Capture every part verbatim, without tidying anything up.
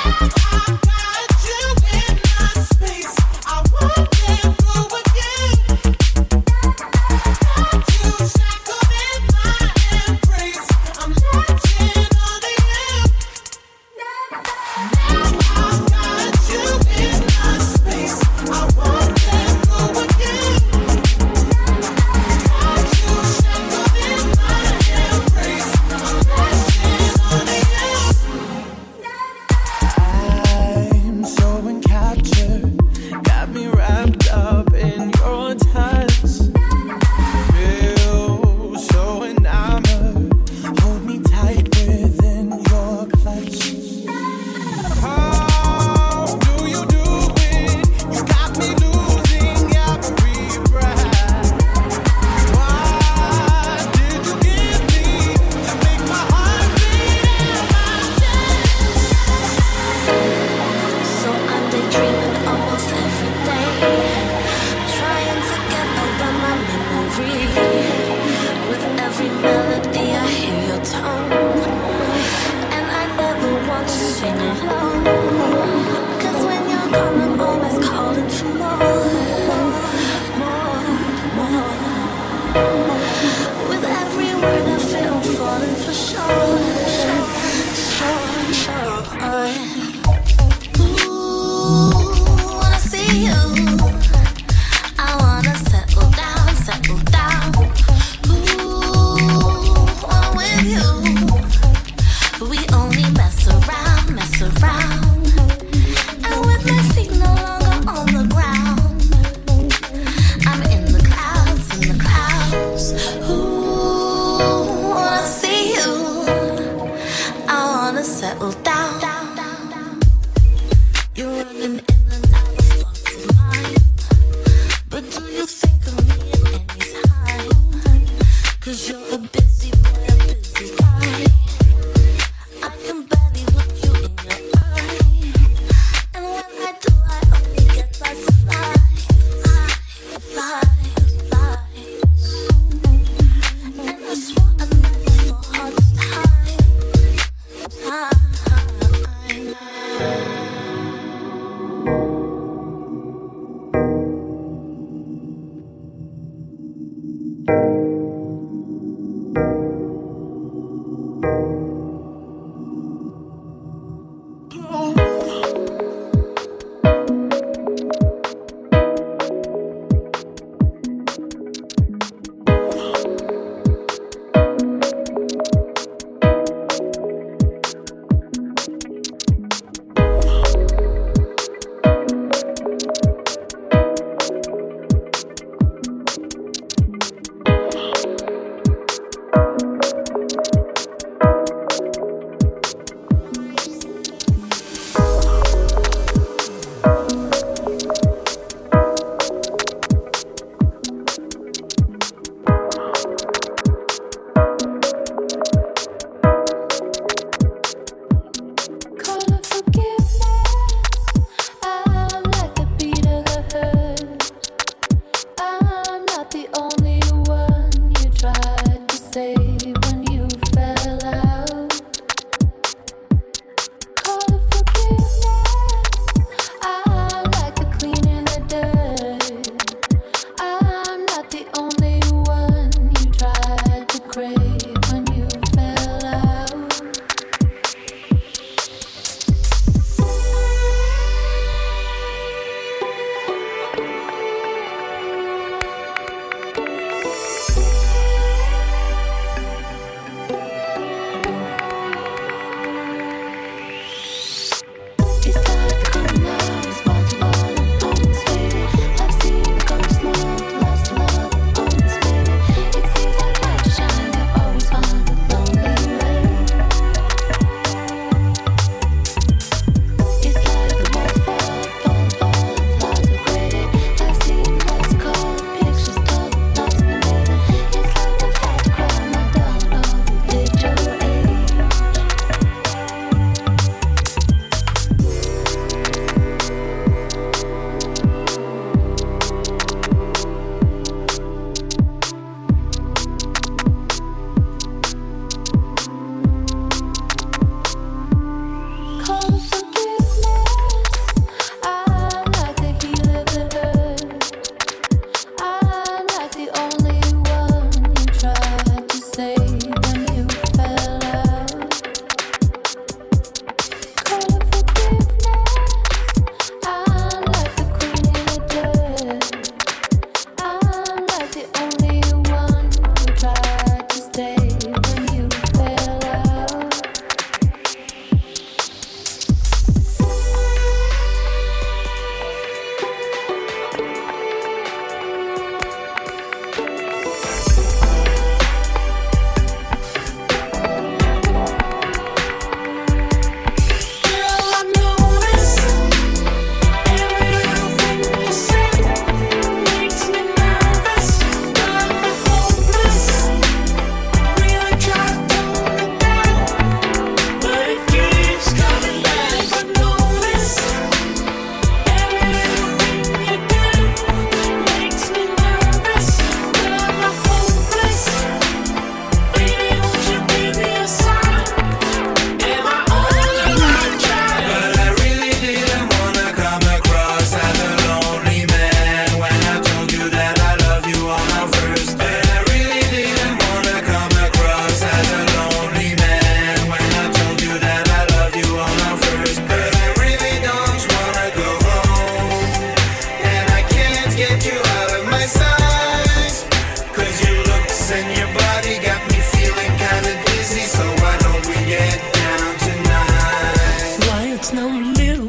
Hold me tight within your clutch.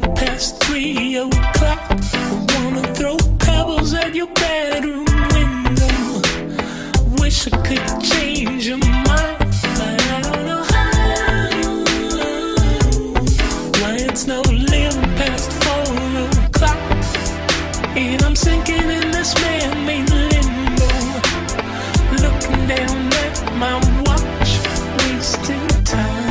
past three o'clock. I wanna throw pebbles at your bedroom window. Wish I could change your mind, but I don't know how. Why it's no living past four o'clock, and I'm sinking in this man-made limbo, looking down at my watch, wasting time.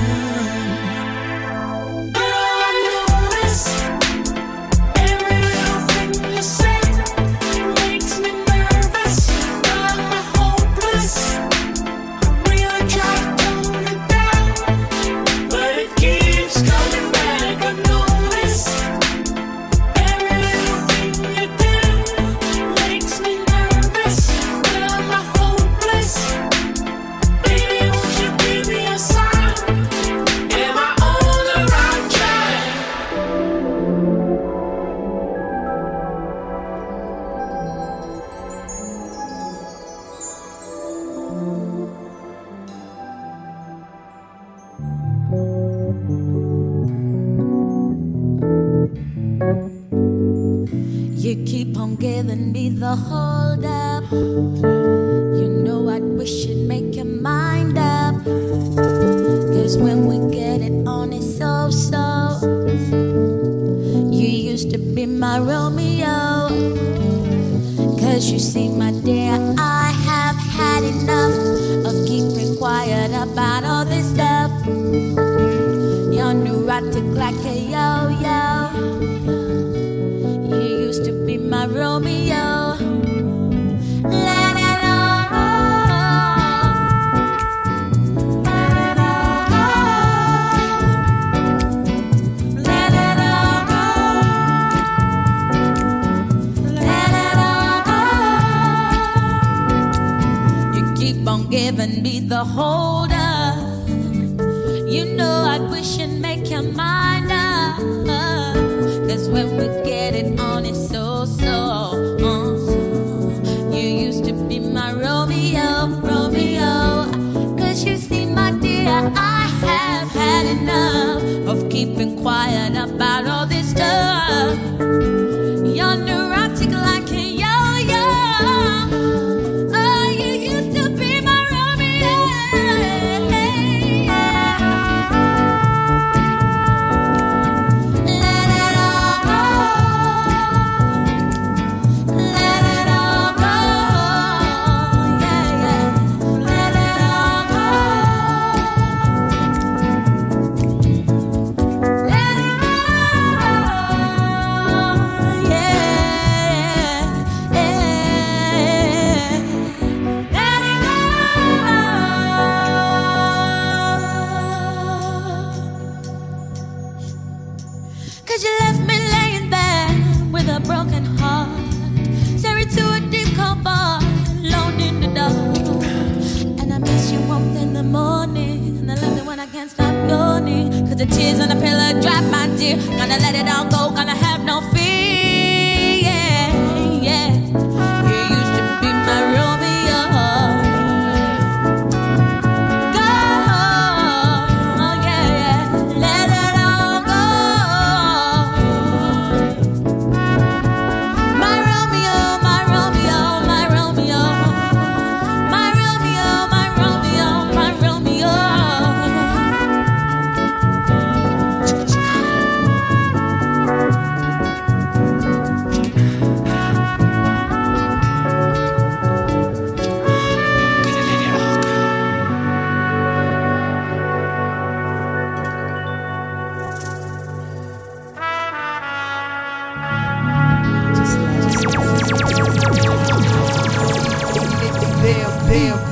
You keep on giving me the hold up. You know I wish you'd make your mind up, 'cause when we get it on, it's so-so. You used to be my Romeo, 'cause you see, my dear, I have had enough of keeping quiet about all this stuff. You're neurotic like a yo-yo. You used to be my Romeo. Let it all go. Let it all go. Let it all go. Let it all go. You keep on giving me the hold up. You know I'd wish you'd make your mind up, 'cause when we get it on, it's so-so. uh. You used to be my Romeo, Romeo. 'Cause you see, my dear, I have had enough of keeping quiet about all this stuff. You're neurotic like a yo-yo. Oh, you used to be my Romeo. The tears on the pillow drop, my dear. Gonna let it all go, gonna have no fear. Yeah, yeah. You used to be my Romeo. Go, yeah, yeah. Let it all go. My Romeo, my Romeo, my Romeo. My Romeo, my Romeo, my Romeo. Damn, damn.